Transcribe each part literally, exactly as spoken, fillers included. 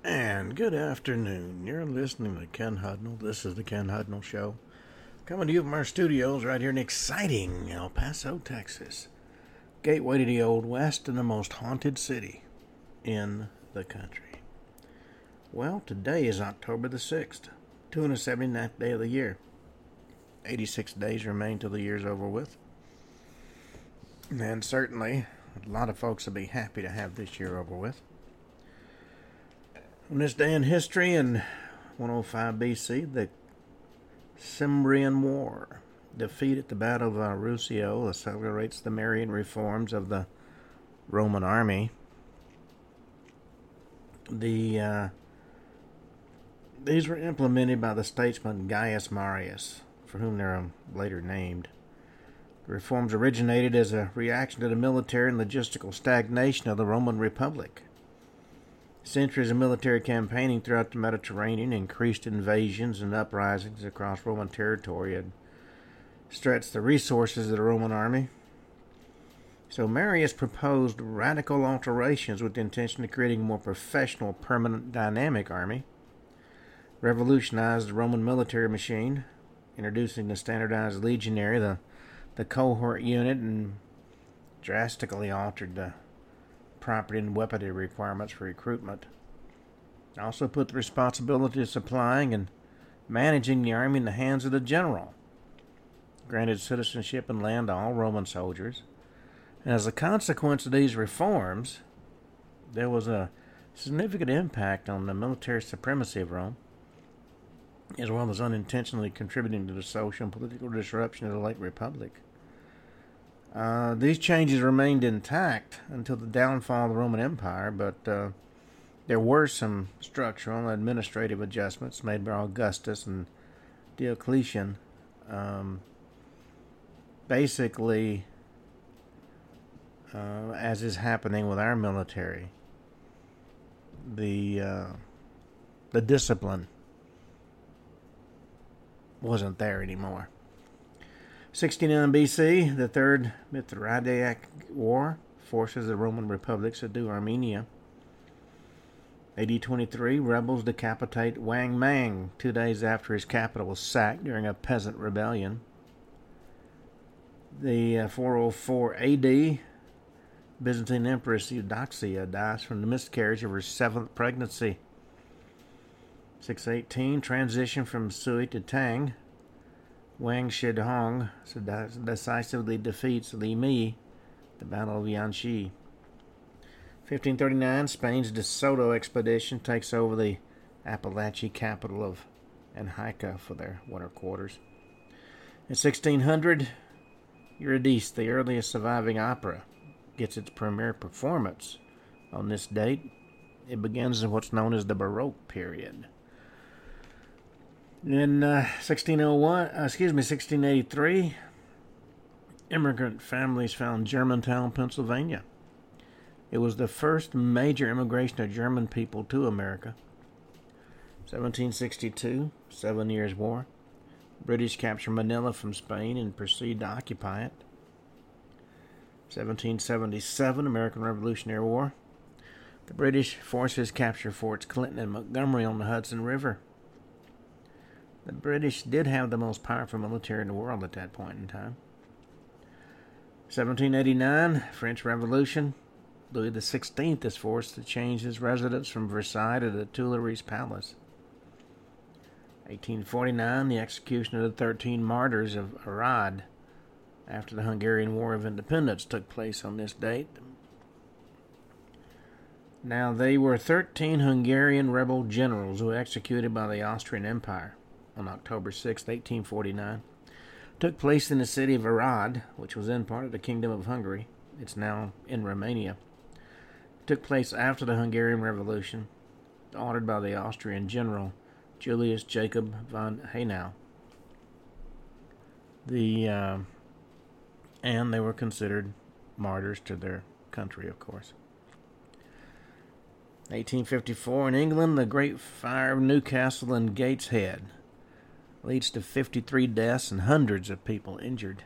And good afternoon. You're listening to Ken Hudnall. This is the Ken Hudnall Show. Coming to you from our studios right here in exciting El Paso, Texas. Gateway to the Old West and the most haunted city in the country. Well, today is October the sixth, two hundred seventy-ninth day of the year. eighty-six days remain till the year's over with. And certainly, a lot of folks will be happy to have this year over with. On this day in history, in one oh five B C, the Cimbrian War, defeat at the Battle of Arusio, celebrates the Marian reforms of the Roman army. The uh, these were implemented by the statesman Gaius Marius, for whom they are later named. The reforms originated as a reaction to the military and logistical stagnation of the Roman Republic. Centuries of military campaigning throughout the Mediterranean, increased invasions and uprisings across Roman territory had stretched the resources of the Roman army. So Marius proposed radical alterations with the intention of creating a more professional, permanent, dynamic army, revolutionized the Roman military machine, introducing the standardized legionary, the, the cohort unit, and drastically altered the property and weaponry requirements for recruitment. Also put the responsibility of supplying and managing the army in the hands of the general. Granted citizenship and land to all Roman soldiers. And as a consequence of these reforms, there was a significant impact on the military supremacy of Rome, as well as unintentionally contributing to the social and political disruption of the late Republic. Uh, these changes remained intact until the downfall of the Roman Empire, but uh, there were some structural and administrative adjustments made by Augustus and Diocletian. Um, basically, uh, as is happening with our military, the uh, the discipline wasn't there anymore. sixty-nine B C, the Third Mithridatic War, forces the Roman Republic subdue Armenia. A D twenty-three, rebels decapitate Wang Mang two days after his capital was sacked during a peasant rebellion. The uh, four oh four A D, Byzantine Empress Eudoxia dies from the miscarriage of her seventh pregnancy. six eighteen, transition from Sui to Tang. Wang Shidong decisively defeats Li Mi, the Battle of Yanxi. fifteen thirty-nine, Spain's De Soto expedition takes over the Apalachee capital of Anhaica for their winter quarters. In sixteen hundred, Eurydice, the earliest surviving opera, gets its premiere performance on this date. It begins in what's known as the Baroque period. In uh, sixteen oh one, uh, excuse me, sixteen eighty-three, immigrant families found Germantown, Pennsylvania. It was the first major immigration of German people to America. seventeen sixty-two, Seven Years' War. British capture Manila from Spain and proceed to occupy it. seventeen seventy-seven, American Revolutionary War. The British forces capture Forts Clinton and Montgomery on the Hudson River. The British did have the most powerful military in the world at that point in time. seventeen eighty-nine, French Revolution. Louis the sixteenth is forced to change his residence from Versailles to the Tuileries Palace. eighteen forty-nine, the execution of the thirteen martyrs of Arad after the Hungarian War of Independence took place on this date. Now, they were thirteen Hungarian rebel generals who were executed by the Austrian Empire on October sixth, eighteen forty-nine. Took place in the city of Arad, which was then part of the Kingdom of Hungary. It's now in Romania. Took place after the Hungarian Revolution, ordered by the Austrian general Julius Jacob von Hanau. The uh, and they were considered martyrs to their country, of course. eighteen fifty-four, in England, the Great Fire of Newcastle and Gateshead leads to fifty-three deaths and hundreds of people injured.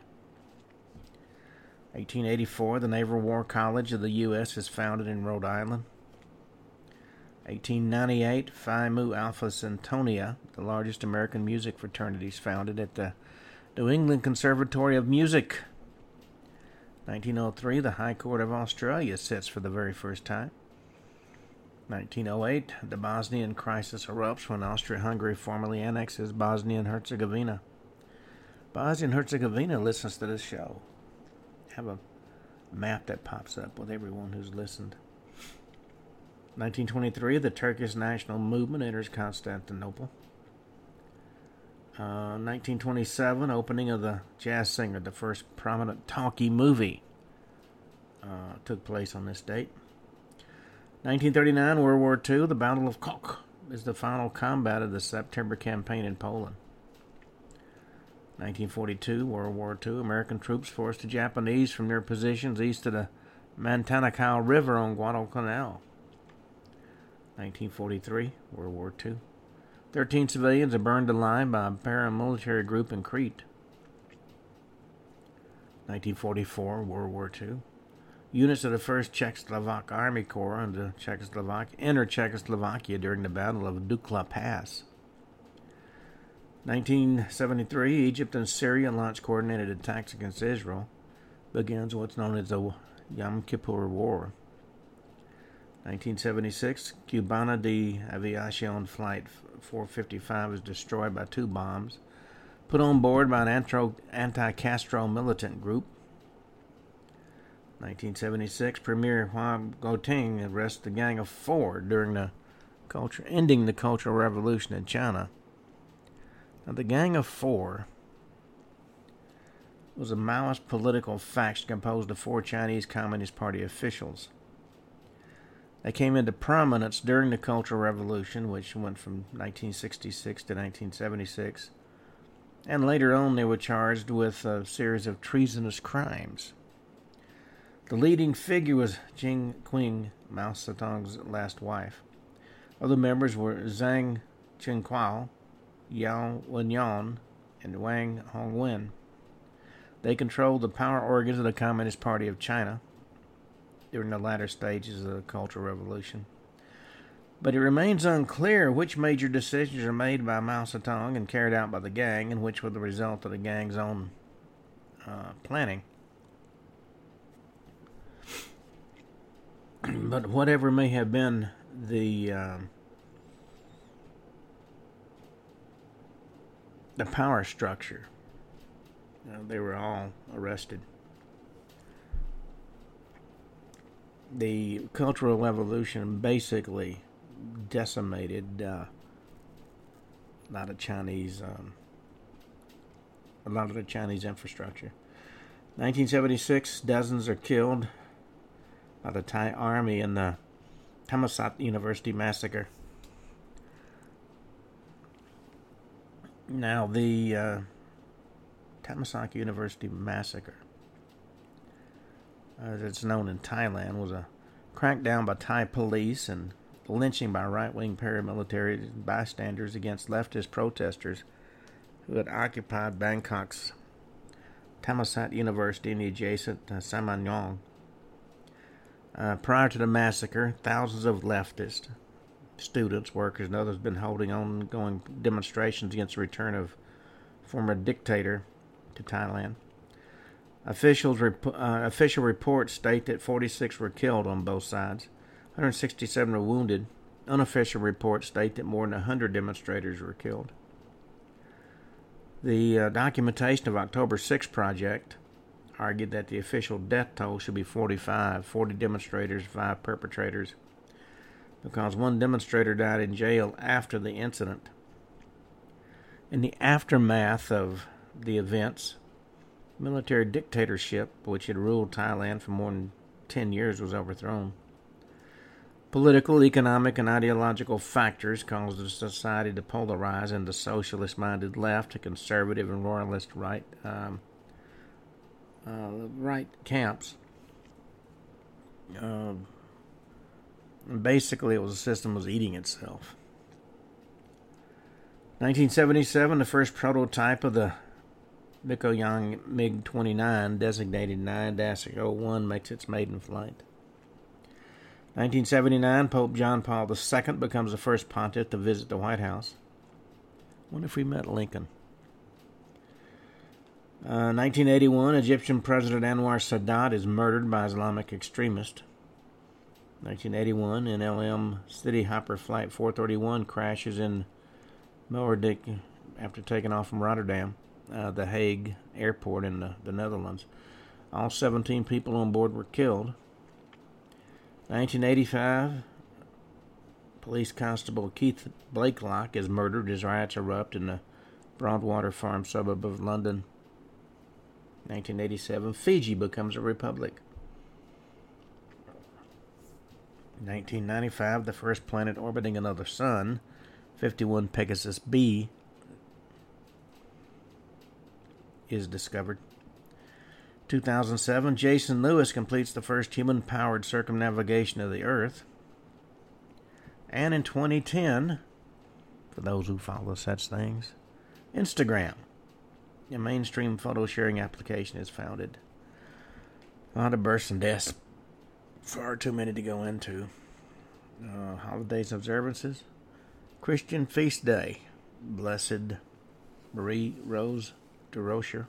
eighteen eighty-four, the Naval War College of the U S is founded in Rhode Island. eighteen ninety-eight, Phi Mu Alpha Centonia, the largest American music fraternity, is founded at the New England Conservatory of Music. nineteen oh three, the High Court of Australia sits for the very first time. nineteen oh eight, the Bosnian crisis erupts when Austria-Hungary formally annexes Bosnia and Herzegovina. Bosnia and Herzegovina listens to this show. Have a map that pops up with everyone who's listened. nineteen twenty-three, the Turkish national movement enters Constantinople. Uh, nineteen twenty-seven, opening of the Jazz Singer, the first prominent talkie movie, uh, took place on this date. nineteen thirty-nine, World War Two, the Battle of Koch is the final combat of the September campaign in Poland. nineteen forty-two, World War Two, American troops forced the Japanese from their positions east of the Mantanacao River on Guadalcanal. nineteen forty-three, World War Two. Thirteen civilians are burned alive by a paramilitary group in Crete. nineteen forty-four, World War Two. Units of the first Czechoslovak Army Corps under Czechoslovakia entered Czechoslovakia during the Battle of Dukla Pass. nineteen seventy-three, Egypt and Syria launch coordinated attacks against Israel. Begins what's known as the Yom Kippur War. nineteen seventy-six, Cubana de Aviación Flight four fifty-five is destroyed by two bombs put on board by an anti-Castro militant group. nineteen seventy-six, Premier Hua Guoting arrests a gang of four during the culture, ending the Cultural Revolution in China. Now, the Gang of Four was a Maoist political faction composed of four Chinese Communist Party officials. They came into prominence during the Cultural Revolution, which went from nineteen sixty-six to nineteen seventy-six, and later on they were charged with a series of treasonous crimes. The leading figure was Jing Qing, Mao Zedong's last wife. Other members were Zhang Qingquao, Yao Wenyan, and Wang Hongwen. They controlled the power organs of the Communist Party of China during the latter stages of the Cultural Revolution. But it remains unclear which major decisions are made by Mao Zedong and carried out by the gang, and which were the result of the gang's own uh, planning. But whatever may have been the uh, the power structure, uh, they were all arrested. The Cultural Revolution basically decimated uh, a lot of Chinese, um, a lot of the Chinese infrastructure. nineteen seventy-six, dozens are killed by the Thai army in the Thammasat University massacre. Now, the uh, Thammasat University massacre, as it's known in Thailand, was a crackdown by Thai police and lynching by right-wing paramilitary bystanders against leftist protesters who had occupied Bangkok's Thammasat University in the adjacent uh, Samanyong. Uh, prior to the massacre, thousands of leftist students, workers, and others have been holding ongoing demonstrations against the return of former dictator to Thailand. Officials rep- uh, official reports state that forty-six were killed on both sides. one hundred sixty-seven were wounded. Unofficial reports state that more than one hundred demonstrators were killed. The uh, documentation of October sixth Project argued that the official death toll should be forty-five, forty demonstrators, five perpetrators, because one demonstrator died in jail after the incident. In the aftermath of the events, military dictatorship, which had ruled Thailand for more than ten years, was overthrown. Political, economic, and ideological factors caused the society to polarize into socialist-minded left, conservative, and royalist right um, uh, right camps. Uh, and basically, it was a system that was eating itself. nineteen seventy-seven, the first prototype of the Mikoyan MiG twenty-nine, designated nine dash oh one, makes its maiden flight. nineteen seventy-nine, Pope John Paul the Second becomes the first pontiff to visit the White House. Wonder if we met Lincoln. Uh, nineteen eighty-one, Egyptian President Anwar Sadat is murdered by Islamic extremists. nineteen eighty-one, N L M City Hopper Flight four thirty-one crashes in Moerdijk after taking off from Rotterdam, uh, the Hague airport in the, the Netherlands. All seventeen people on board were killed. nineteen eighty-five, Police Constable Keith Blakelock is murdered as riots erupt in the Broadwater Farm suburb of London. nineteen eighty-seven, Fiji becomes a republic. nineteen ninety-five, the first planet orbiting another sun, fifty-one Pegasus B, is discovered. two thousand seven, Jason Lewis completes the first human-powered circumnavigation of the Earth. And in twenty ten, for those who follow such things, Instagram, a mainstream photo-sharing application, is founded. A lot of births and deaths, far too many to go into. Uh, holidays and observances. Christian Feast Day, Blessed Marie Rose de Rocher.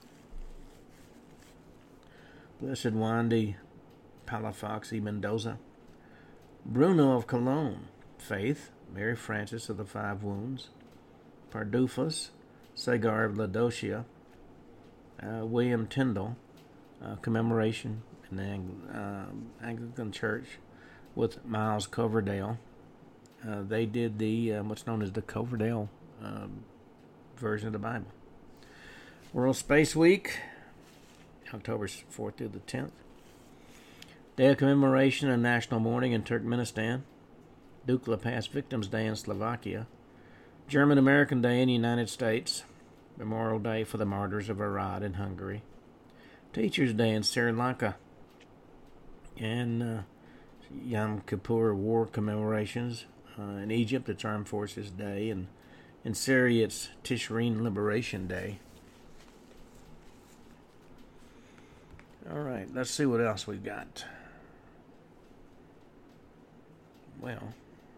Blessed Wandy Palafoxy Mendoza. Bruno of Cologne, Faith, Mary Frances of the Five Wounds. Pardufus, Sagar of Laodicea. Uh, William Tyndall, uh, commemoration in the Ang- uh, Anglican Church with Miles Coverdale. Uh, they did the uh, what's known as the Coverdale uh, version of the Bible. World Space Week, October fourth through the tenth. Day of Commemoration and National Mourning in Turkmenistan. Dukla Pass Victims Day in Slovakia. German American Day in the United States. Memorial Day for the Martyrs of Arad in Hungary. Teachers' Day in Sri Lanka. And uh, Yom Kippur War commemorations. Uh, in Egypt, it's Armed Forces Day. And in Syria, it's Tishreen Liberation Day. All right, let's see what else we've got. Well,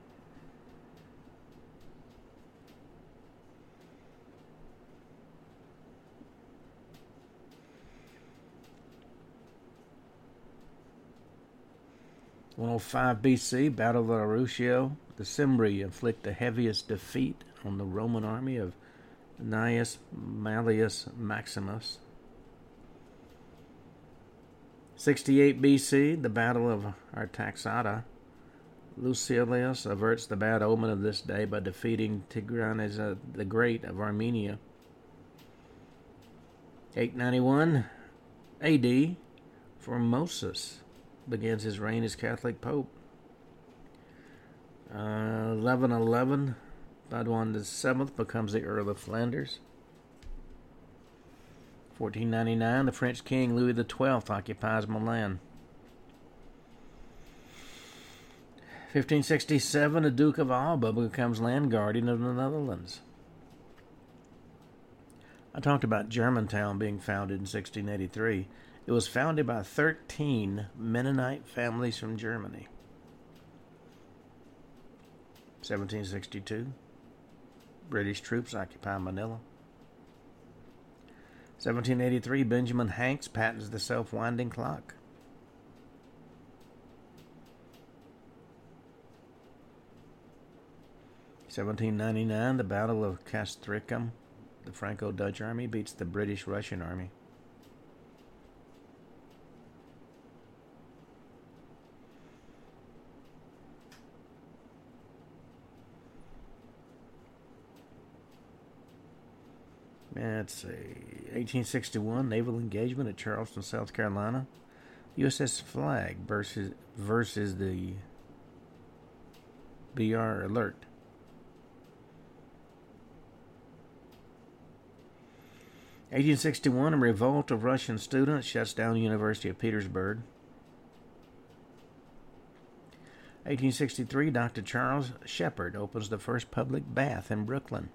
one oh five B C, Battle of Arusio. The Cimbri inflict the heaviest defeat on the Roman army of Gnaeus Malleus Maximus. sixty-eight B C, the Battle of Artaxata. Lucilius averts the bad omen of this day by defeating Tigranes uh, the Great of Armenia. eight ninety-one A D, Formosus begins his reign as Catholic Pope. Uh, eleven eleven, Baudouin the Seventh becomes the Earl of Flanders. fourteen ninety-nine, the French King Louis the Twelfth occupies Milan. fifteen sixty-seven, the Duke of Alba becomes Land Guardian of the Netherlands. I talked about Germantown being founded in sixteen eighty-three. It was founded by thirteen Mennonite families from Germany. seventeen sixty-two, British troops occupy Manila. seventeen eighty-three, Benjamin Hanks patents the self-winding clock. seventeen ninety-nine, the Battle of Castricum. The Franco-Dutch army beats the British-Russian army. Let's see. eighteen sixty-one, naval engagement at Charleston, South Carolina. U S S Flag versus versus the B R Alert. eighteen sixty-one, a revolt of Russian students shuts down the University of Petersburg. eighteen sixty-three, Doctor Charles Shepard opens the first public bath in Brooklyn.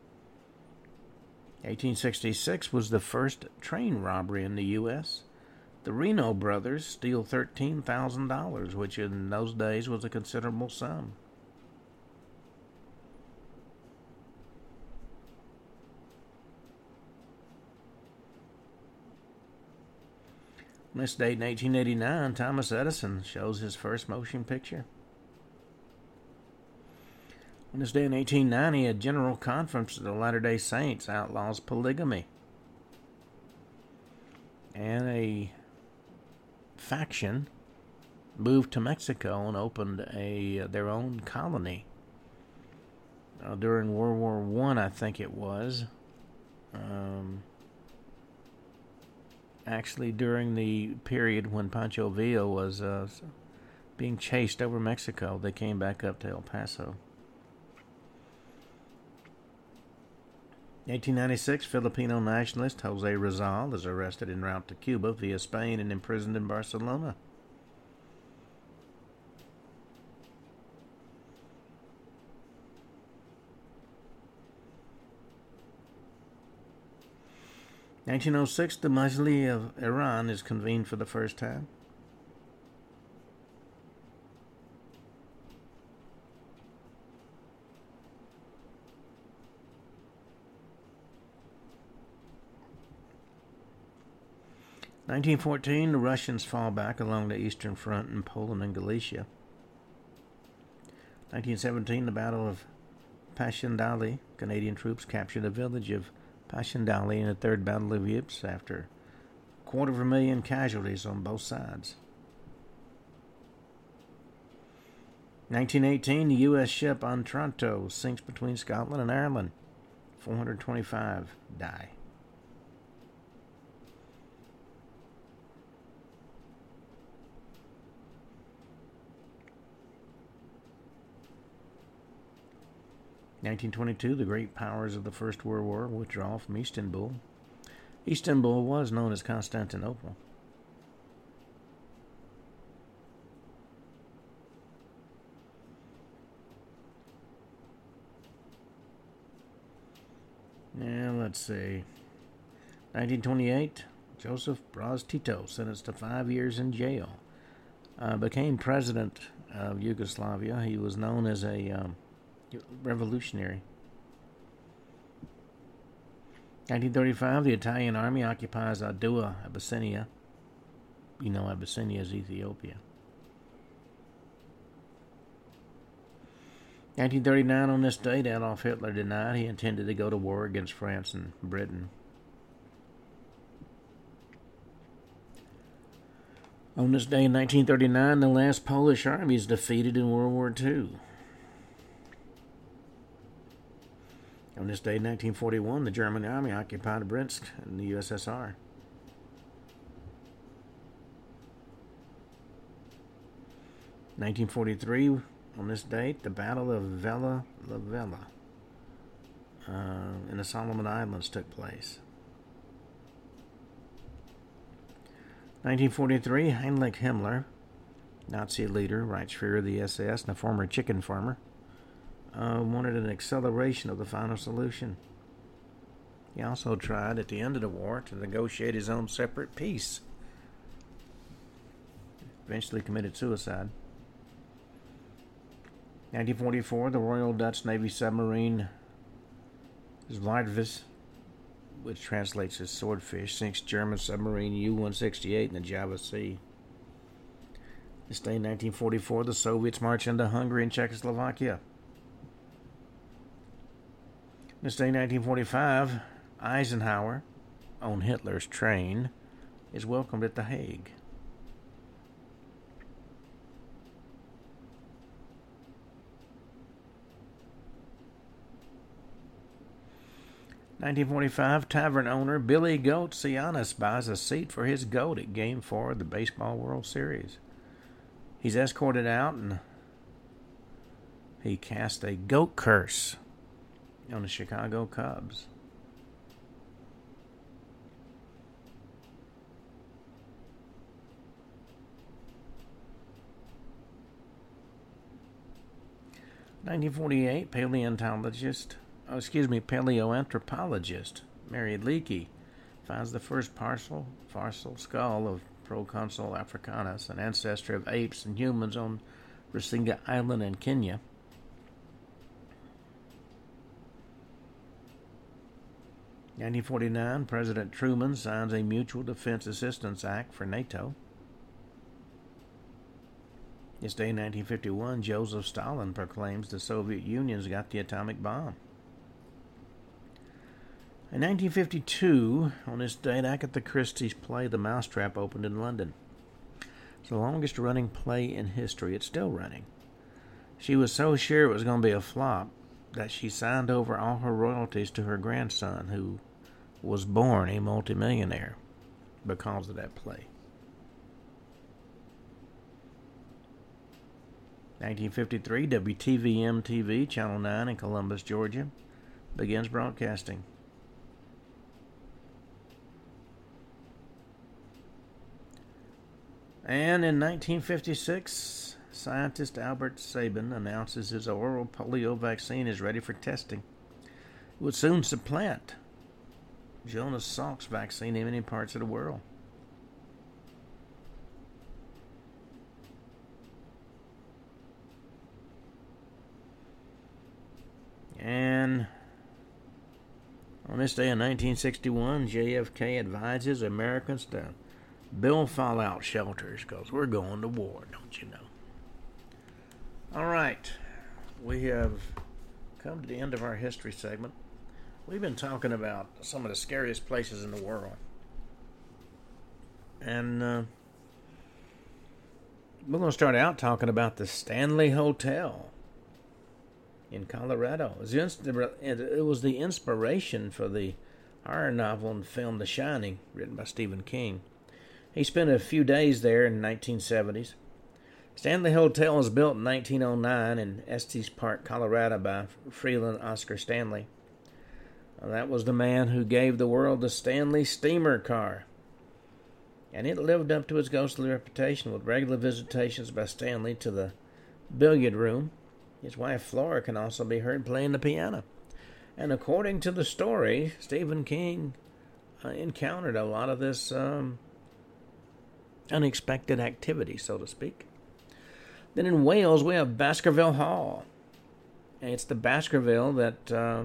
eighteen sixty-six was the first train robbery in the U S The Reno brothers steal thirteen thousand dollars, which in those days was a considerable sum. On this date in eighteen eighty-nine, Thomas Edison shows his first motion picture. On this day in eighteen ninety, a general conference of the Latter-day Saints outlaws polygamy. And a faction moved to Mexico and opened a uh, their own colony. Uh, during World War One, I, I think it was. Um, actually, during the period when Pancho Villa was uh, being chased over Mexico, they came back up to El Paso. eighteen ninety-six, Filipino nationalist Jose Rizal is arrested en route to Cuba via Spain and imprisoned in Barcelona. nineteen oh six, the Majlis of Iran is convened for the first time. nineteen fourteen, the Russians fall back along the Eastern Front in Poland and Galicia. nineteen seventeen, the Battle of Passchendaele. Canadian troops capture the village of Passchendaele in the Third Battle of Ypres after a quarter of a million casualties on both sides. nineteen eighteen, the U S ship Otranto sinks between Scotland and Ireland. four hundred twenty-five die. nineteen twenty-two, the great powers of the First World War withdraw from Istanbul. Istanbul was known as Constantinople. Now, let's see. nineteen twenty-eight, Joseph Broz Tito, sentenced to five years in jail, uh, became president of Yugoslavia. He was known as a um, revolutionary. nineteen thirty-five, the Italian army occupies Adua, Abyssinia. You know Abyssinia is Ethiopia. nineteen thirty-nine, on this date, Adolf Hitler denied he intended to go to war against France and Britain. On this day in nineteen thirty-nine, the last Polish army is defeated in World War Two. On this day in nineteen forty-one, the German army occupied Brest in the U S S R. nineteen forty-three, on this date, the Battle of Vella La Vella uh, in the Solomon Islands took place. nineteen forty-three, Heinrich Himmler, Nazi leader, Reichsführer of the S S, and a former chicken farmer, Uh, wanted an acceleration of the final solution. He also tried at the end of the war to negotiate his own separate peace. Eventually committed suicide. nineteen forty-four, the Royal Dutch Navy submarine Zwaardvis, which translates as swordfish, sinks German submarine U one sixty-eight in the Java Sea. This day in nineteen forty-four, the Soviets march into Hungary and Czechoslovakia. This day, nineteen forty-five, Eisenhower, on Hitler's train, is welcomed at The Hague. nineteen forty-five, tavern owner Billy Goat Cianis buys a seat for his goat at Game four of the Baseball World Series. He's escorted out and he cast a goat curse on the Chicago Cubs. nineteen forty-eight, paleontologist, oh, excuse me, paleoanthropologist Mary Leakey finds the first partial fossil skull of Proconsul africanus, an ancestor of apes and humans on Rusinga Island in Kenya. nineteen forty-nine, President Truman signs a Mutual Defense Assistance Act for NATO. This day in nineteen fifty-one, Joseph Stalin proclaims the Soviet Union's got the atomic bomb. In nineteen fifty-two, on this date, Agatha Christie's play The Mousetrap opened in London. It's the longest running play in history. It's still running. She was so sure it was going to be a flop that she signed over all her royalties to her grandson, who was born a multimillionaire because of that play. nineteen fifty-three, W T V M T V, Channel nine in Columbus, Georgia, begins broadcasting. And in nineteen fifty-six, scientist Albert Sabin announces his oral polio vaccine is ready for testing. It would soon supplant Jonas Salk's vaccine in many parts of the world. And on this day in nineteen sixty-one, J F K advises Americans to build fallout shelters because we're going to war, don't you know? All right, we have come to the end of our history segment. We've been talking about some of the scariest places in the world. And uh, we're going to start out talking about the Stanley Hotel in Colorado. It was the inspiration for the horror novel and film The Shining, written by Stephen King. He spent a few days there in the nineteen seventies. Stanley Hotel was built in nineteen oh nine in Estes Park, Colorado by Freeland Oscar Stanley. Well, that was the man who gave the world the Stanley steamer car. And it lived up to its ghostly reputation with regular visitations by Stanley to the billiard room. His wife Flora can also be heard playing the piano. And according to the story, Stephen King uh, encountered a lot of this um, unexpected activity, so to speak. Then in Wales, we have Baskerville Hall. And it's the Baskerville that uh,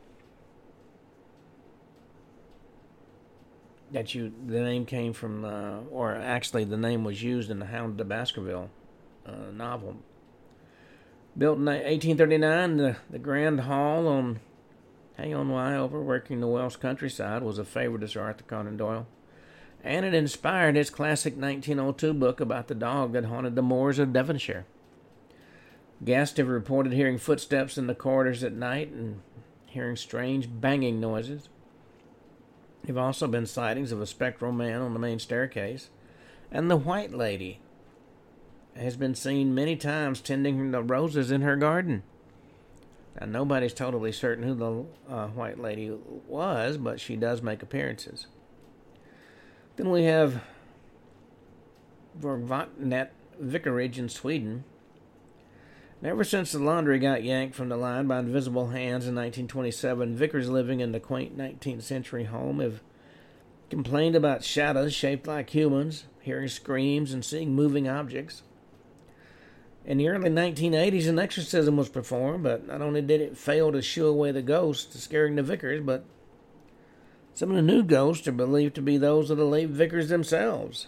that you the name came from, uh, or actually the name was used in the Hound of the Baskerville uh, novel. Built in eighteen thirty-nine, the, the Grand Hall on Hay-on Wye overworking the Welsh countryside was a favorite of Sir Arthur Conan Doyle. And it inspired his classic nineteen oh two book about the dog that haunted the moors of Devonshire. Guests have reported hearing footsteps in the corridors at night and hearing strange banging noises. There have also been sightings of a spectral man on the main staircase, and the White Lady has been seen many times tending the roses in her garden. Now, nobody's totally certain who the uh, White Lady was, but she does make appearances. Then we have Vorvatnet Vicarage in Sweden. And ever since the laundry got yanked from the line by invisible hands in nineteen twenty-seven, vicars living in the quaint nineteenth century home have complained about shadows shaped like humans, hearing screams and seeing moving objects. In the early nineteen eighties, an exorcism was performed, but not only did it fail to shoo away the ghosts scaring the vicars, but some of the new ghosts are believed to be those of the late vicars themselves.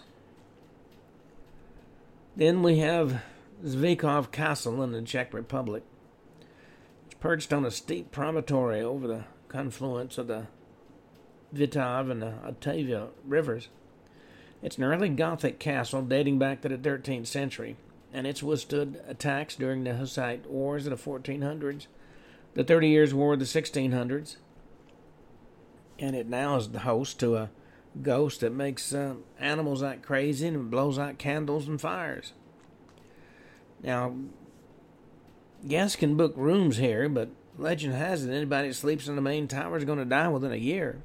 Then we have Zvikov Castle in the Czech Republic. It's perched on a steep promontory over the confluence of the Vitav and the Otavia rivers. It's an early Gothic castle dating back to the thirteenth century, and it's withstood attacks during the Hussite Wars of the fourteen hundreds, the Thirty Years' War of the sixteen hundreds, and it now is the host to a ghost that makes uh, animals act crazy and blows out candles and fires. Now, guests can book rooms here, but legend has it anybody that sleeps in the main tower is going to die within a year.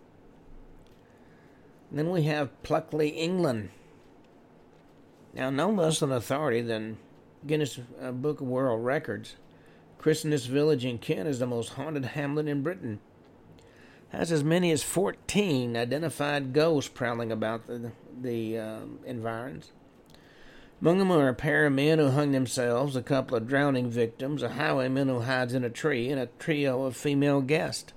And then we have Pluckley, England. Now, no less an authority than Guinness uh, Book of World Records, christened this village in Kent as the most haunted hamlet in Britain. has as many as fourteen identified ghosts prowling about the, the um, environs. Among them are a pair of men who hung themselves, a couple of drowning victims, a highwayman who hides in a tree, and a trio of female guests,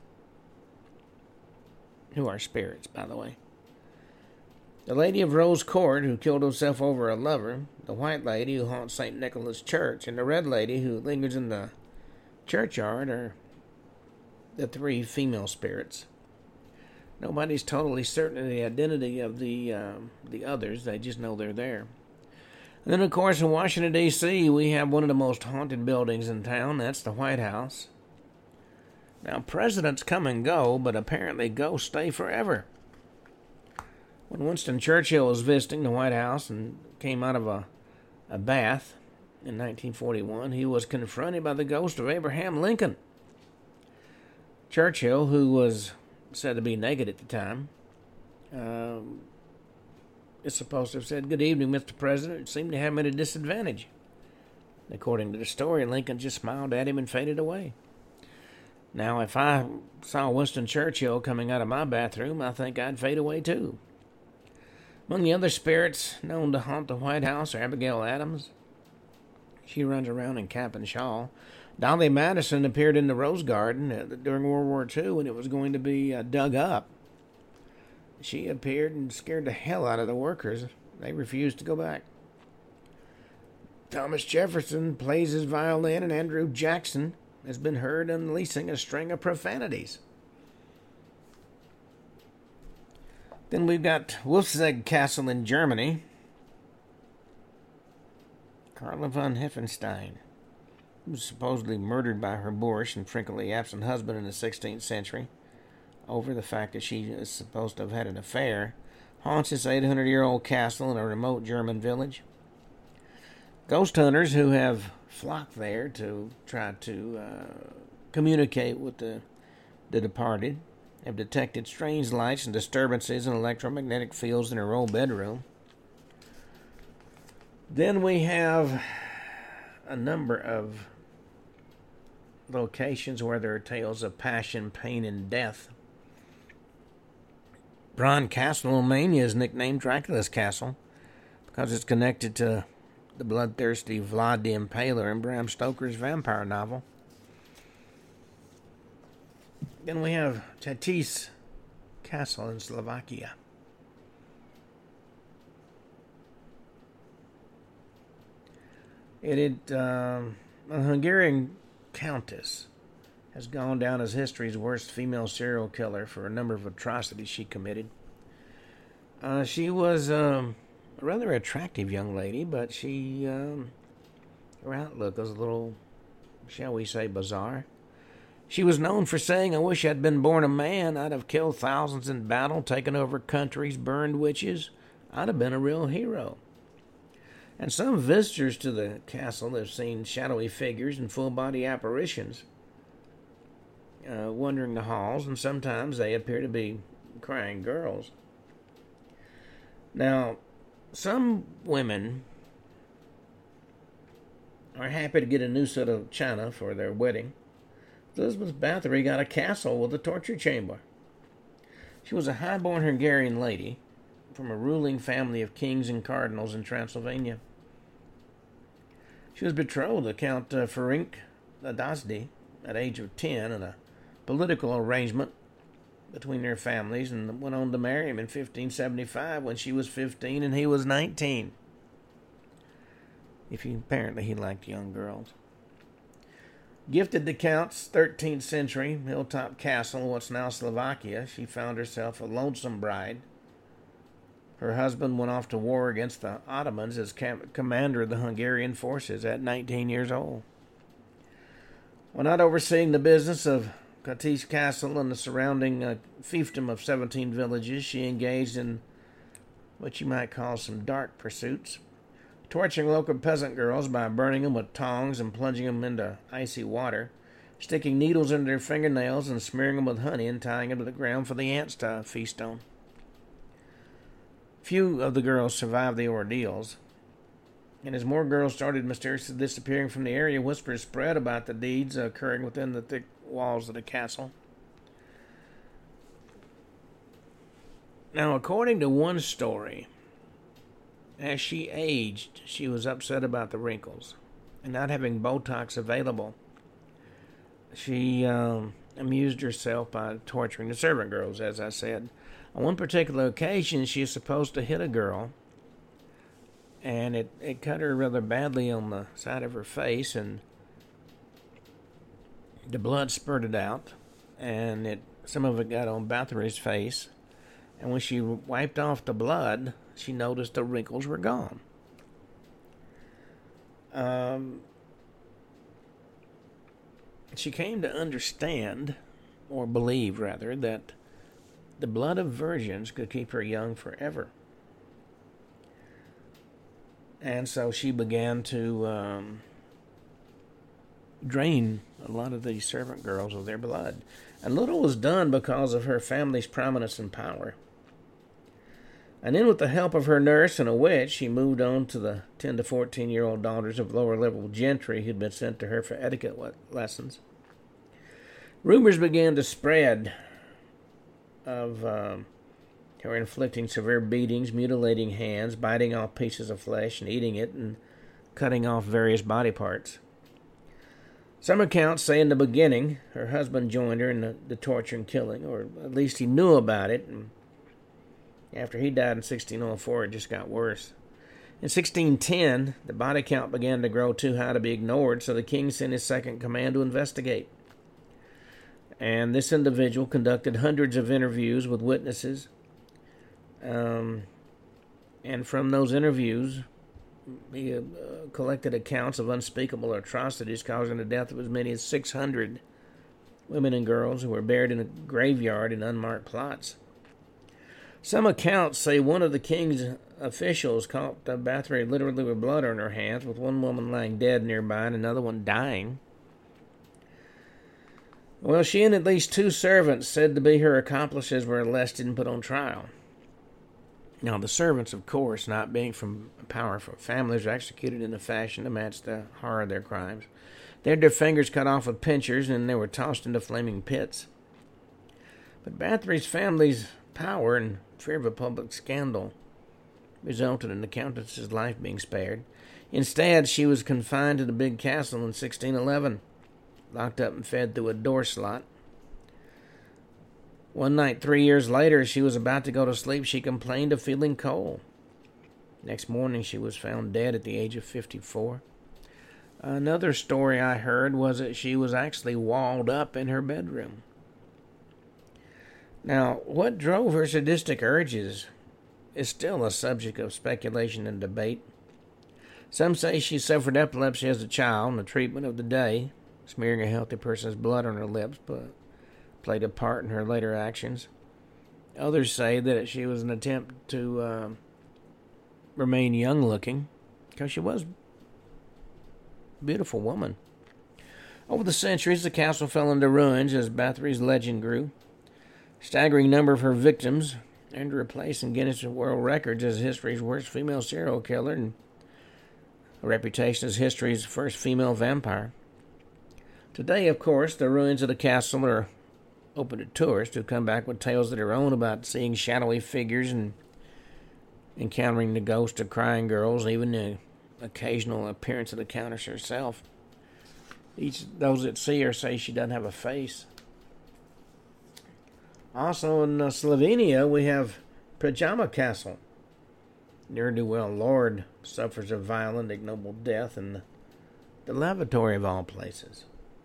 who are spirits, by the way. The Lady of Rose Court, who killed herself over a lover, the White Lady, who haunts Saint Nicholas Church, and the Red Lady, who lingers in the churchyard, are the three female spirits. Nobody's totally certain of the identity of the um, the others. They just know they're there. And then, of course, in Washington, D C, we have one of the most haunted buildings in town. That's the White House. Now, presidents come and go, but apparently ghosts stay forever. When Winston Churchill was visiting the White House and came out of a, a bath in nineteen forty-one, he was confronted by the ghost of Abraham Lincoln. Churchill, who was said to be naked at the time, um, is supposed to have said, "Good evening, Mister President." It seemed to have him at a disadvantage. According to the story, Lincoln just smiled at him and faded away. Now, if I saw Winston Churchill coming out of my bathroom, I think I'd fade away too. Among the other spirits known to haunt the White House are Abigail Adams. She runs around in cap and shawl. Dolly Madison appeared in the Rose Garden during World War Two when it was going to be uh, dug up. She appeared and scared the hell out of the workers. They refused to go back. Thomas Jefferson plays his violin, and Andrew Jackson has been heard unleashing a string of profanities. Then we've got Wolfsegg Castle in Germany. Carla von Heffenstein, who was supposedly murdered by her boorish and frequently absent husband in the sixteenth century over the fact that she is supposed to have had an affair, haunts this eight hundred year old castle in a remote German village. Ghost hunters who have flocked there to try to uh, communicate with the, the departed have detected strange lights and disturbances in electromagnetic fields in her old bedroom. Then we have a number of locations where there are tales of passion, pain, and death. Bran Castle, Romania, is nicknamed Dracula's Castle because it's connected to the bloodthirsty Vlad the Impaler in Bram Stoker's vampire novel. Then we have Tatis Castle in Slovakia. It, it um, a Hungarian countess has gone down as history's worst female serial killer for a number of atrocities she committed. Uh, she was um, a rather attractive young lady, but she um, her outlook was a little, shall we say, bizarre. She was known for saying, "I wish I'd been born a man. I'd have killed thousands in battle, taken over countries, burned witches. I'd have been a real hero." And some visitors to the castle have seen shadowy figures and full-body apparitions uh, wandering the halls, and sometimes they appear to be crying girls. Now, some women are happy to get a new set of china for their wedding. Elizabeth Bathory got a castle with a torture chamber. She was a high-born Hungarian lady from a ruling family of kings and cardinals in Transylvania. She was betrothed to Count uh, Ferenc Adasdi at the age of ten in a political arrangement between their families, and went on to marry him in fifteen seventy-five when she was fifteen and he was nineteen. If he, apparently he liked young girls. Gifted the Count's thirteenth century hilltop castle in what's now Slovakia, she found herself a lonesome bride. Her husband went off to war against the Ottomans as cam- commander of the Hungarian forces at nineteen years old. While not overseeing the business of Katish Castle and the surrounding uh, fiefdom of seventeen villages, she engaged in what you might call some dark pursuits, torturing local peasant girls by burning them with tongs and plunging them into icy water, sticking needles into their fingernails and smearing them with honey and tying them to the ground for the ants to feast on. Few of the girls survived the ordeals, and as more girls started mysteriously disappearing from the area, whispers spread about the deeds occurring within the thick walls of the castle. Now, according to one story, as she aged, she was upset about the wrinkles and not having Botox available. She um, amused herself by torturing the servant girls, as I said. On one particular occasion, she is supposed to hit a girl, and it, it cut her rather badly on the side of her face, and the blood spurted out, and it some of it got on Bathory's face. And when she wiped off the blood, she noticed the wrinkles were gone. Um, she came to understand, or believe rather, that the blood of virgins could keep her young forever. And so she began to um, drain a lot of these servant girls of their blood. And little was done because of her family's prominence and power. And then with the help of her nurse and a witch, she moved on to the ten to fourteen-year-old daughters of lower-level gentry who'd been sent to her for etiquette lessons. Rumors began to spread of um, her inflicting severe beatings, mutilating hands, biting off pieces of flesh and eating it, and cutting off various body parts. Some accounts say in the beginning her husband joined her in the, the torture and killing, or at least he knew about it, and after he died in sixteen oh four, it just got worse. In sixteen ten, the body count began to grow too high to be ignored, so the king sent his second command to investigate. And this individual conducted hundreds of interviews with witnesses. Um, and from those interviews, he uh, collected accounts of unspeakable atrocities causing the death of as many as six hundred women and girls who were buried in a graveyard in unmarked plots. Some accounts say one of the king's officials caught Bathory literally with blood on her hands, with one woman lying dead nearby and another one dying. Well, she and at least two servants said to be her accomplices were arrested and put on trial. Now, the servants, of course, not being from powerful families, were executed in a fashion to match the horror of their crimes. They had their fingers cut off with pincers, and they were tossed into flaming pits. But Bathory's family's power and fear of a public scandal resulted in the Countess's life being spared. Instead, she was confined to the big castle in sixteen eleven, locked up and fed through a door slot. One night, three years later, as she was about to go to sleep, she complained of feeling cold. Next morning, she was found dead at the age of fifty-four. Another story I heard was that she was actually walled up in her bedroom. Now, what drove her sadistic urges is still a subject of speculation and debate. Some say she suffered epilepsy as a child, and the treatment of the day, smearing a healthy person's blood on her lips, but played a part in her later actions. Others say that she was an attempt to uh, remain young-looking, because she was a beautiful woman. Over the centuries, the castle fell into ruins as Bathory's legend grew. A staggering number of her victims earned her a place in Guinness World Records as history's worst female serial killer and a reputation as history's first female vampire. Today, of course, the ruins of the castle are open to tourists who come back with tales of their own about seeing shadowy figures and encountering the ghost of crying girls, even the occasional appearance of the Countess herself. Each those that see her say she doesn't have a face. Also in uh, Slovenia, we have Pajama Castle. Ne'er-do-well lord suffers a violent, ignoble death in the, the lavatory of all places.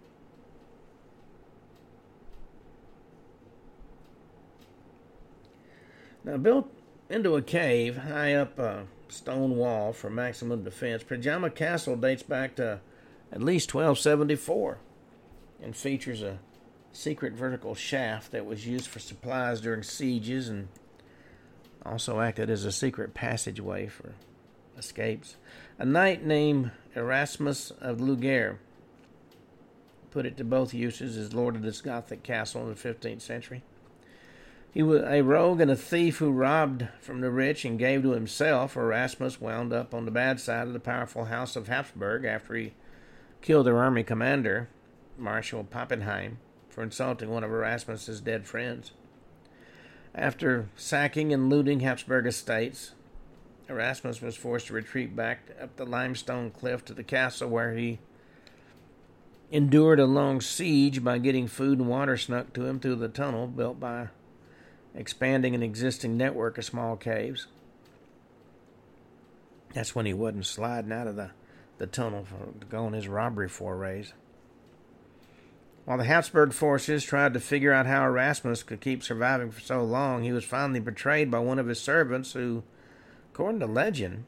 Now, built into a cave high up a stone wall for maximum defense, Pajama Castle dates back to at least twelve seventy-four and features a secret vertical shaft that was used for supplies during sieges and also acted as a secret passageway for escapes. A knight named Erasmus of Luger put it to both uses as lord of this Gothic castle in the fifteenth century. He was a rogue and a thief who robbed from the rich and gave to himself. Erasmus wound up on the bad side of the powerful House of Habsburg after he killed their army commander, Marshal Pappenheim, for insulting one of Erasmus's dead friends. After sacking and looting Habsburg estates, Erasmus was forced to retreat back up the limestone cliff to the castle, where he endured a long siege by getting food and water snuck to him through the tunnel built by expanding an existing network of small caves. That's when he wasn't sliding out of the, the tunnel for, to go on his robbery forays. While the Habsburg forces tried to figure out how Erasmus could keep surviving for so long, he was finally betrayed by one of his servants who, according to legend,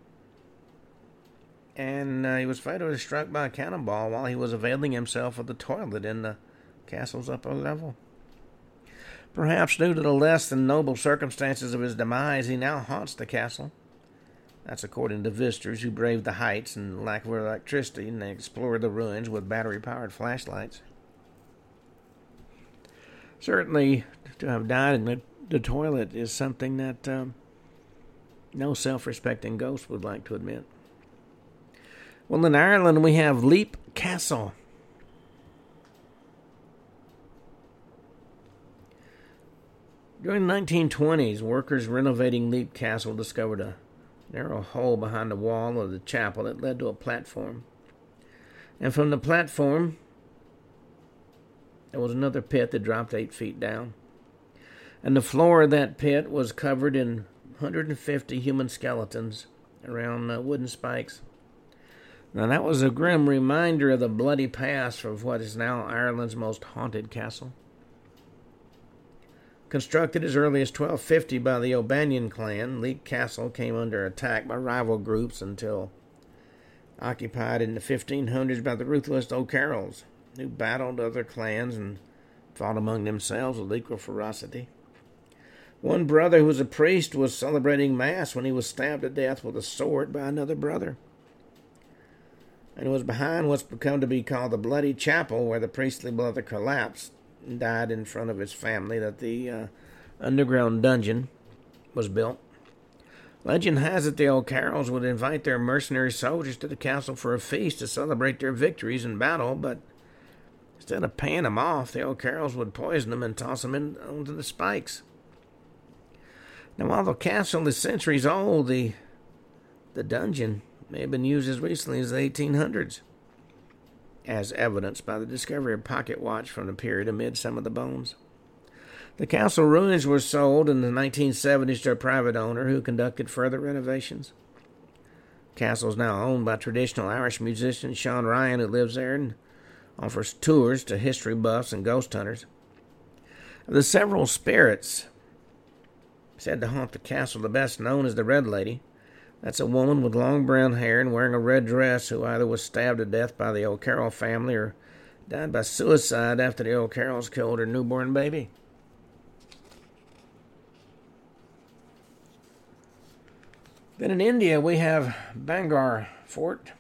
and uh, he was fatally struck by a cannonball while he was availing himself of the toilet in the castle's upper level. Perhaps due to the less than noble circumstances of his demise, he now haunts the castle. That's according to visitors who braved the heights and lack of electricity, and they explored the ruins with battery-powered flashlights. Certainly, to have died in the, the toilet is something that um, no self-respecting ghost would like to admit. Well, in Ireland, we have Leap Castle. During the nineteen twenties, workers renovating Leap Castle discovered a narrow hole behind the wall of the chapel that led to a platform. And from the platform, there was another pit that dropped eight feet down. And the floor of that pit was covered in one hundred fifty human skeletons around uh, wooden spikes. Now, that was a grim reminder of the bloody past of what is now Ireland's most haunted castle. Constructed as early as twelve fifty by the O'Banion clan, Leap Castle came under attack by rival groups until occupied in the fifteen hundreds by the ruthless O'Carrolls, who battled other clans and fought among themselves with equal ferocity. One brother who was a priest was celebrating Mass when he was stabbed to death with a sword by another brother. And it was behind what's become to be called the Bloody Chapel, where the priestly brother collapsed and died in front of his family, that the uh, underground dungeon was built. Legend has it the O'Carrolls would invite their mercenary soldiers to the castle for a feast to celebrate their victories in battle, but instead of paying them off, the O'Carrolls would poison them and toss them in, onto the spikes. Now, while the castle is centuries old, the, the dungeon may have been used as recently as the eighteen hundreds, as evidenced by the discovery of pocket watch from the period amid some of the bones. The castle ruins were sold in the nineteen seventies to a private owner who conducted further renovations. The castle is now owned by traditional Irish musician Sean Ryan, who lives there and offers tours to history buffs and ghost hunters. The several spirits said to haunt the castle, the best known is the Red Lady. That's a woman with long brown hair and wearing a red dress who either was stabbed to death by the O'Carroll family or died by suicide after the O'Carrolls killed her newborn baby. Then in India, we have Bangalore Fort.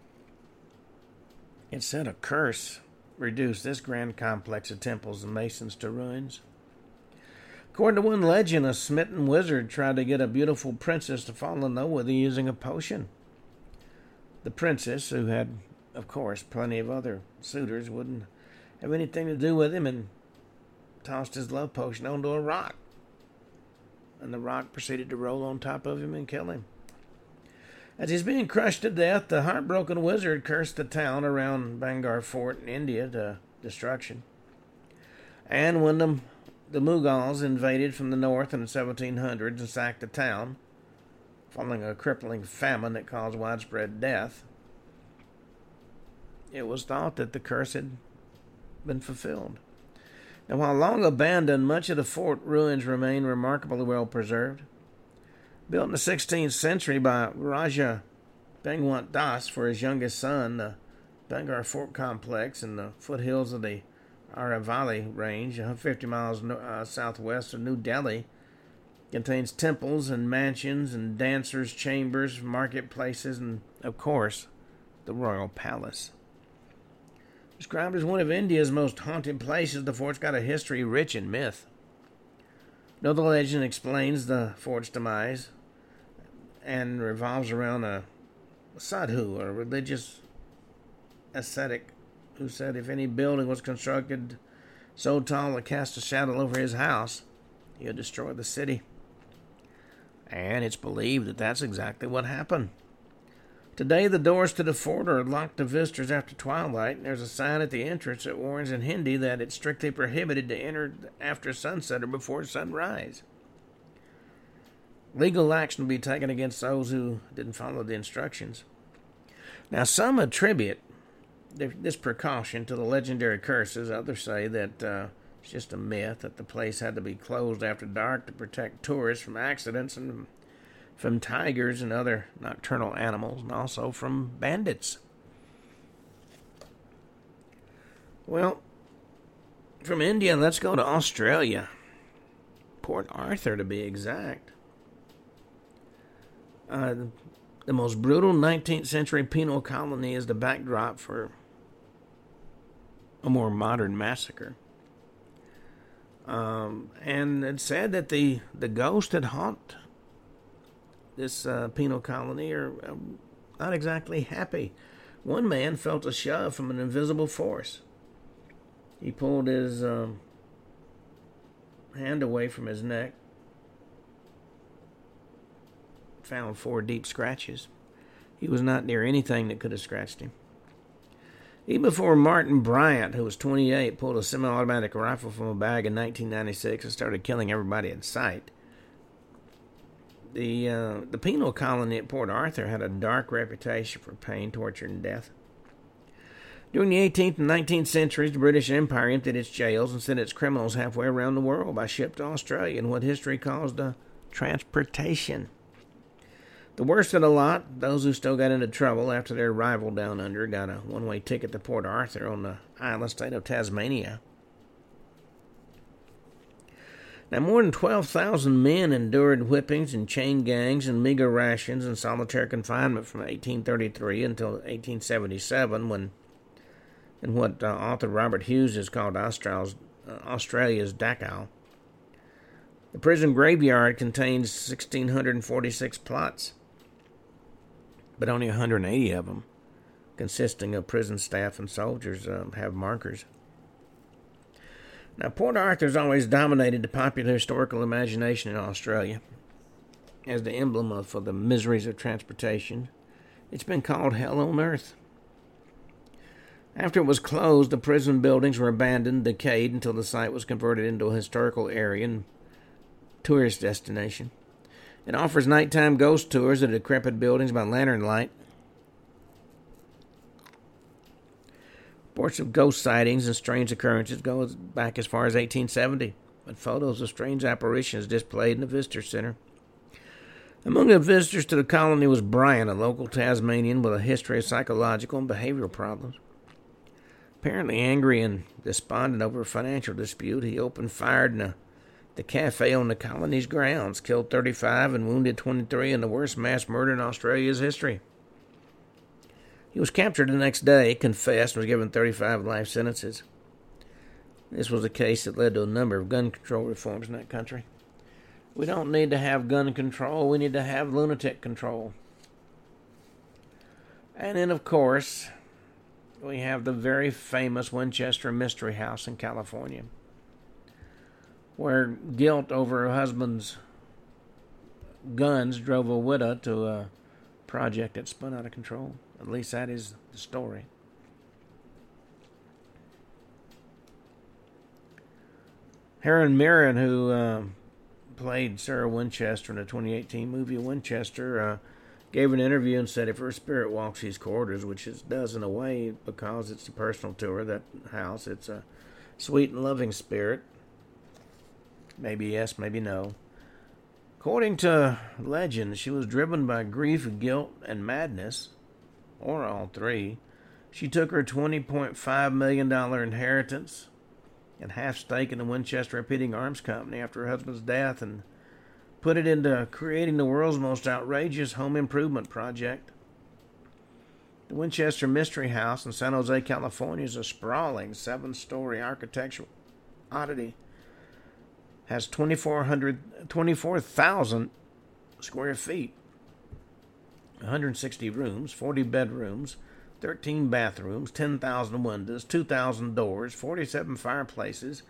It's said a curse reduced this grand complex of temples and masons to ruins. According to one legend, a smitten wizard tried to get a beautiful princess to fall in love with him using a potion. The princess, who had, of course, plenty of other suitors, wouldn't have anything to do with him and tossed his love potion onto a rock. And the rock proceeded to roll on top of him and kill him. As he's being crushed to death, the heartbroken wizard cursed the town around Bangalore Fort in India to destruction. And when the The Mughals invaded from the north in the seventeen hundreds and sacked the town, following a crippling famine that caused widespread death. It was thought that the curse had been fulfilled. Now, while long abandoned, much of the fort ruins remain remarkably well preserved. Built in the sixteenth century by Raja Bhagwant Das for his youngest son, the Bangalore Fort complex in the foothills of the Aravalli Range, one hundred fifty miles uh, southwest of New Delhi, contains temples and mansions and dancers' chambers, marketplaces, and, of course, the Royal Palace. Described as one of India's most haunted places, the fort's got a history rich in myth. Another legend explains the fort's demise and revolves around a sadhu, a religious ascetic, who said if any building was constructed so tall it cast a shadow over his house, he'll destroy the city. And it's believed that that's exactly what happened. Today, the doors to the fort are locked to visitors after twilight, and there's a sign at the entrance that warns in Hindi that it's strictly prohibited to enter after sunset or before sunrise. Legal action will be taken against those who didn't follow the instructions. Now, some attribute this precaution to the legendary curses. Others say that uh, it's just a myth, that the place had to be closed after dark to protect tourists from accidents and from tigers and other nocturnal animals, and also from bandits. Well, from India, let's go to Australia. Port Arthur, to be exact. Uh, the most brutal nineteenth century penal colony is the backdrop for a more modern massacre. Um, and it's said that the, the ghosts that haunt this uh, penal colony are uh, not exactly happy. One man felt a shove from an invisible force. He pulled his um, hand away from his neck, found four deep scratches. He was not near anything that could have scratched him. Even before Martin Bryant, who was twenty-eight, pulled a semi-automatic rifle from a bag in nineteen ninety-six and started killing everybody in sight, the uh, the penal colony at Port Arthur had a dark reputation for pain, torture, and death. During the eighteenth and nineteenth centuries, the British Empire emptied its jails and sent its criminals halfway around the world by ship to Australia in what history calls the transportation. The worst of the lot, those who still got into trouble after their arrival down under, got a one-way ticket to Port Arthur on the island state of Tasmania. Now, more than twelve thousand men endured whippings and chain gangs and meager rations and solitary confinement from eighteen thirty-three until eighteen seventy-seven, when, in what uh, author Robert Hughes has called Australia's, uh, Australia's Dachau. The prison graveyard contains one thousand six hundred forty-six plots, but only one hundred eighty of them, consisting of prison staff and soldiers, um, have markers. Now, Port Arthur's always dominated the popular historical imagination in Australia as the emblem of, for the miseries of transportation. It's been called hell on earth. After it was closed, the prison buildings were abandoned, decayed, until the site was converted into a historical area and tourist destination. It offers nighttime ghost tours of decrepit buildings by lantern light. Reports of ghost sightings and strange occurrences go back as far as eighteen seventy, with photos of strange apparitions displayed in the visitor center. Among the visitors to the colony was Brian, a local Tasmanian with a history of psychological and behavioral problems. Apparently angry and despondent over a financial dispute, he opened fire in a The cafe on the colony's grounds, killed thirty-five and wounded twenty-three in the worst mass murder in Australia's history. He was captured the next day, confessed, and was given thirty-five life sentences. This was a case that led to a number of gun control reforms in that country. We don't need to have gun control, we need to have lunatic control. And then, of course, we have the very famous Winchester Mystery House in California, where guilt over her husband's guns drove a widow to a project that spun out of control. At least that is the story. Helen Mirren, who uh, played Sarah Winchester in the twenty eighteen movie Winchester, uh, gave an interview and said if her spirit walks these corridors, which it does in a way because it's a personal tour of that house, it's a sweet and loving spirit. Maybe yes, maybe no. According to legend, she was driven by grief, guilt, and madness, or all three. She took her twenty point five million dollars inheritance and half stake in the Winchester Repeating Arms Company after her husband's death and put it into creating the world's most outrageous home improvement project. The Winchester Mystery House in San Jose, California is a sprawling seven-story architectural oddity. Has twenty-four hundred, twenty-four thousand square feet, one hundred sixty rooms, forty bedrooms, thirteen bathrooms, ten thousand windows, two thousand doors, forty-seven fireplaces,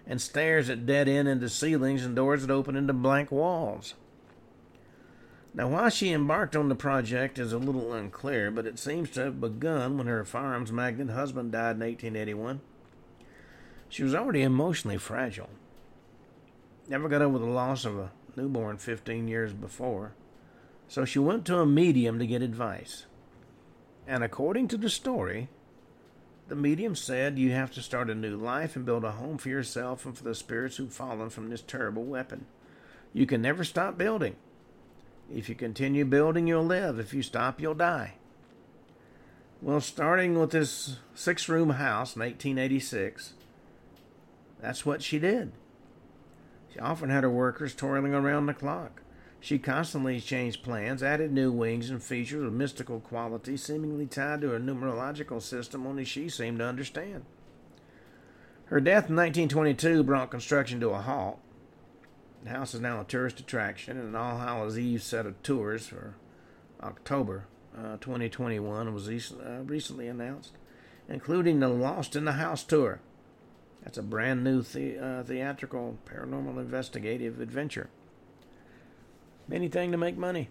and stairs that dead end into ceilings and doors that open into blank walls. Now, why she embarked on the project is a little unclear, but it seems to have begun when her firearms magnate husband died in eighteen eighty-one. She was already emotionally fragile. Never got over the loss of a newborn fifteen years before, so she went to a medium to get advice. And according to the story, the medium said you have to start a new life and build a home for yourself and for the spirits who've fallen from this terrible weapon. You can never stop building. If you continue building, you'll live. If you stop, you'll die. Well, starting with this six-room house in eighteen eighty-six, that's what she did. She often had her workers toiling around the clock. She constantly changed plans, added new wings and features with mystical qualities seemingly tied to a numerological system only she seemed to understand. Her death in nineteen twenty-two brought construction to a halt. The house is now a tourist attraction, and an All Hallows Eve set of tours for October uh, twenty twenty-one was uh, recently announced, including the Lost in the House tour. That's a brand new the- uh, theatrical paranormal investigative adventure. Anything to make money.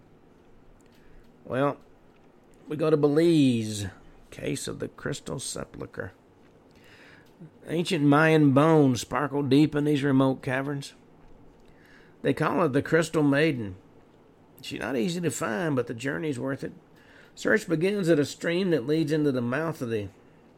Well, we go to Belize. Case of the Crystal Sepulchre. Ancient Mayan bones sparkle deep in these remote caverns. They call it the Crystal Maiden. She's not easy to find, but the journey's worth it. Search begins at a stream that leads into the mouth of the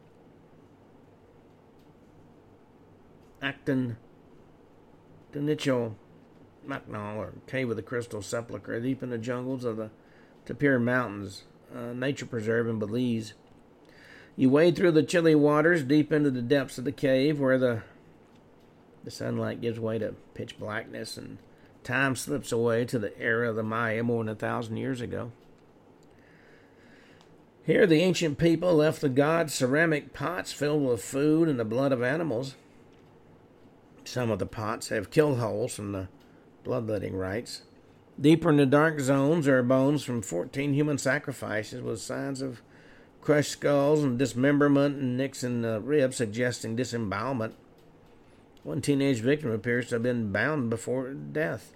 Acton Dinichil Macnal, or Cave of the Crystal Sepulchre, deep in the jungles of the Tapir Mountains, a nature preserve in Belize. You wade through the chilly waters deep into the depths of the cave, where the the sunlight gives way to pitch blackness, and time slips away to the era of the Maya more than a thousand years ago. Here, the ancient people left the gods ceramic pots filled with food and the blood of animals. Some of the pots have kill holes from the bloodletting rites. Deeper in the dark zones are bones from fourteen human sacrifices with signs of crushed skulls and dismemberment and nicks in the ribs suggesting disembowelment. One teenage victim appears to have been bound before death.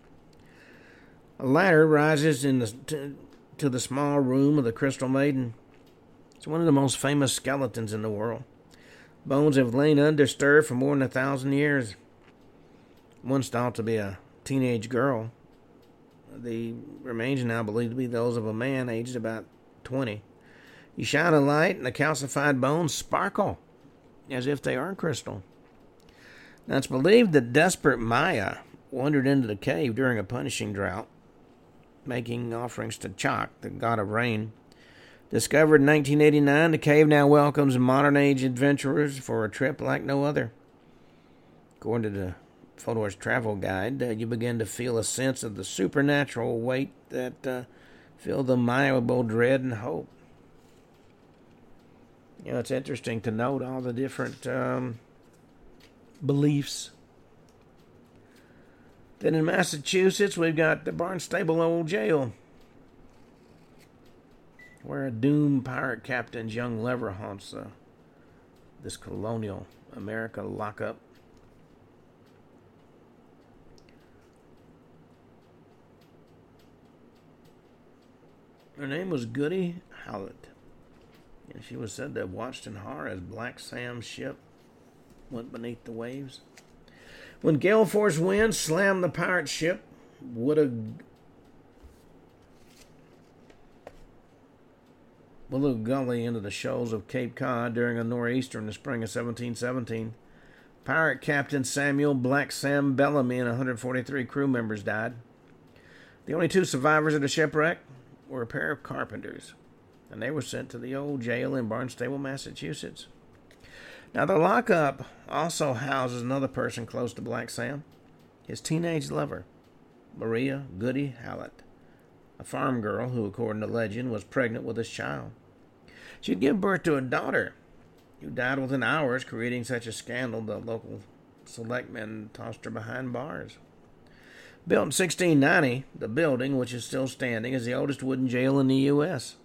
A ladder rises in the, to, to the small room of the Crystal Maiden. It's one of the most famous skeletons in the world. Bones have lain undisturbed for more than a thousand years. Once thought to be a teenage girl, the remains are now believed to be those of a man aged about twenty. You shine a light and the calcified bones sparkle as if they are crystal. Now, it's believed that desperate Maya wandered into the cave during a punishing drought, making offerings to Chak, the god of rain. Discovered in nineteen eighty-nine, the cave now welcomes modern-age adventurers for a trip like no other. According to the Fodor's travel guide, uh, you begin to feel a sense of the supernatural weight that uh, filled the Maya with both dread and hope. You know, it's interesting to note all the different um, beliefs. Then in Massachusetts, we've got the Barnstable Old Jail, where a doomed pirate captain's young lover haunts uh, this colonial America lockup. Her name was Goody Howlett, and she was said to have watched in horror as Black Sam's ship went beneath the waves. When gale force winds slammed the pirate ship, would a Willow Gully into the shoals of Cape Cod during a nor'easter in the spring of seventeen seventeen. Pirate Captain Samuel Black Sam Bellamy and one hundred forty-three crew members died. The only two survivors of the shipwreck were a pair of carpenters, and they were sent to the old jail in Barnstable, Massachusetts. Now, the lockup also houses another person close to Black Sam, his teenage lover, Maria Goody Howlett, a farm girl who, according to legend, was pregnant with his child. She'd give birth to a daughter who died within hours, creating such a scandal the local selectmen tossed her behind bars. Built in sixteen ninety, the building, which is still standing, is the oldest wooden jail in the U S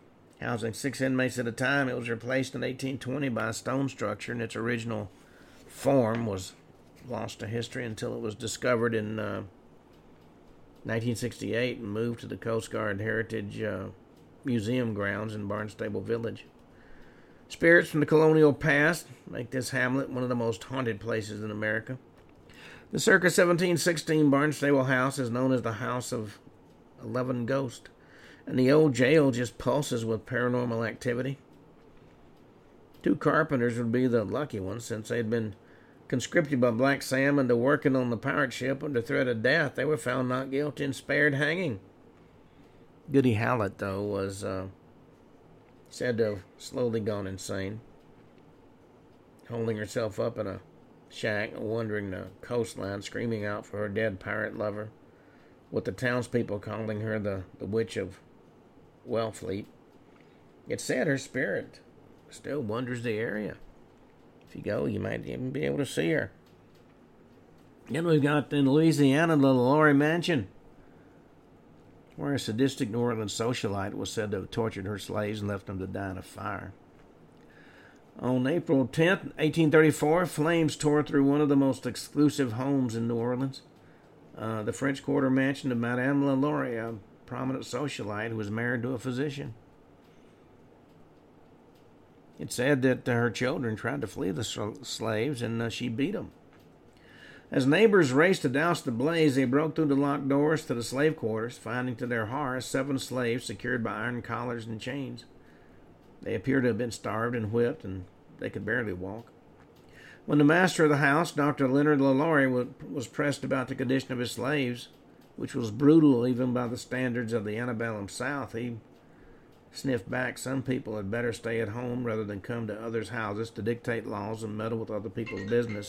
Housing six inmates at a time, it was replaced in eighteen twenty by a stone structure in its original form was lost to history until it was discovered in uh, nineteen sixty-eight and moved to the Coast Guard Heritage uh, Museum grounds in Barnstable Village. Spirits from the colonial past make this hamlet one of the most haunted places in America. The circa seventeen sixteen Barnstable house is known as the House of Eleven Ghosts, and the old jail just pulses with paranormal activity. Two carpenters would be the lucky ones, since they'd been conscripted by Black Sam into working on the pirate ship under threat of death. They were found not guilty and spared hanging. Goody Hallett, though, was uh, said to have slowly gone insane, holding herself up in a shack, wandering the coastline, screaming out for her dead pirate lover, with the townspeople calling her the, the Witch of Wellfleet. It's said her spirit still wanders the area. If you go, you might even be able to see her. Then we've got in Louisiana the LaLaurie Mansion, where a sadistic New Orleans socialite was said to have tortured her slaves and left them to die in a fire. On April tenth, eighteen thirty-four, flames tore through one of the most exclusive homes in New Orleans, uh, the French Quarter mansion of Madame LaLaurie, a prominent socialite who was married to a physician. It's said that uh, her children tried to flee the slaves, and uh, she beat them. As neighbors raced to douse the blaze, they broke through the locked doors to the slave quarters, finding to their horror seven slaves secured by iron collars and chains. They appeared to have been starved and whipped, and they could barely walk. When the master of the house, Doctor Leonard LaLaurie, was pressed about the condition of his slaves, which was brutal even by the standards of the antebellum South, he sniffed back. Some people had better stay at home rather than come to others' houses to dictate laws and meddle with other people's business.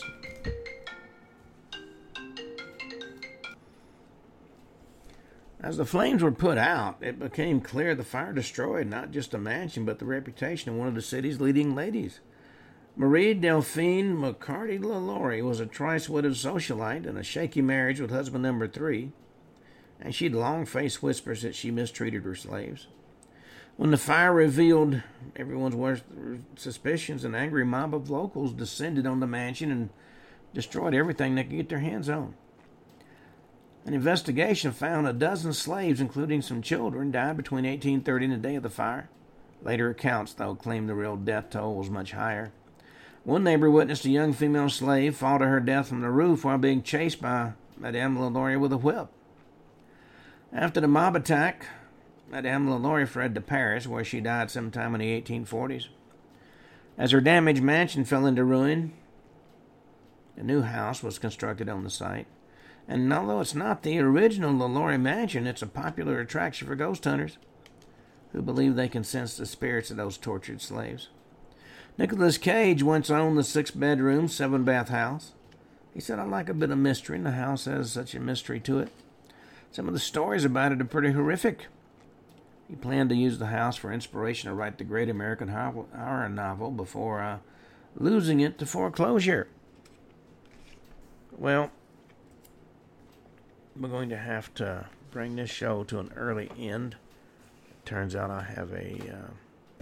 As the flames were put out, it became clear the fire destroyed not just the mansion, but the reputation of one of the city's leading ladies. Marie Delphine McCarty LaLaurie was a thrice-widowed socialite in a shaky marriage with husband number three, and she'd long faced whispers that she mistreated her slaves. When the fire revealed everyone's worst suspicions, an angry mob of locals descended on the mansion and destroyed everything they could get their hands on. An investigation found a dozen slaves, including some children, died between eighteen thirty and the day of the fire. Later accounts, though, claimed the real death toll was much higher. One neighbor witnessed a young female slave fall to her death from the roof while being chased by Madame LaLaurie with a whip. After the mob attack, Madame LaLaurie fled to Paris, where she died sometime in the eighteen forties. As her damaged mansion fell into ruin, a new house was constructed on the site. And although it's not the original LaLaurie mansion, it's a popular attraction for ghost hunters who believe they can sense the spirits of those tortured slaves. Nicolas Cage once owned the six-bedroom, seven-bath house. He said, "I like a bit of mystery, and the house has such a mystery to it. Some of the stories about it are pretty horrific." He planned to use the house for inspiration to write the great American horror novel before uh, losing it to foreclosure. Well, we're going to have to bring this show to an early end. It turns out I have a uh,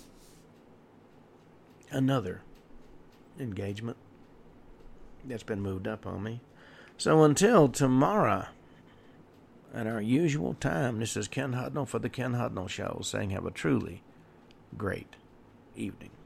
another engagement that's been moved up on me. So until tomorrow, at our usual time, this is Ken Hudnall for the Ken Hudnall Show, saying have a truly great evening.